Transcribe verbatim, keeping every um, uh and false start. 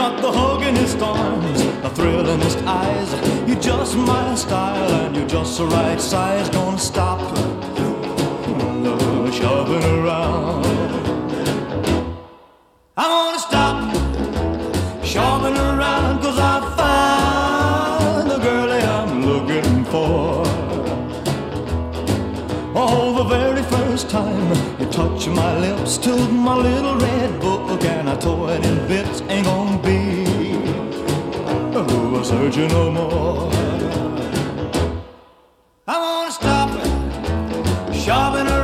got the huggingest arms, the thrillingest eyes. You're just my style and you're just the right size. Don't stop no shopping around. I wanna stop shopping around, 'cause I find the girlie I'm looking for. Oh, the very first time you touch my lips to my little red book, and I tore it in bits, ain't gonna be oh, a surgeon no more. I wanna stop shopping around.